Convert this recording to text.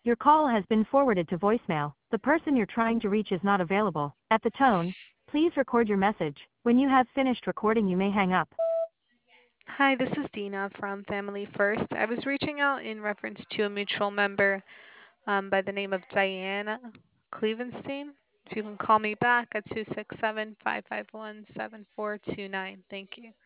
Your call has been forwarded to voicemail. The person you're trying to reach is not available. At the tone, please record your message. When you have finished recording, you may hang up. Hi, this is Dina from Family First. I was reaching out in reference to a mutual member by the name of Diane Clevenstein. If you can call me back at 267-551-7429. Thank you.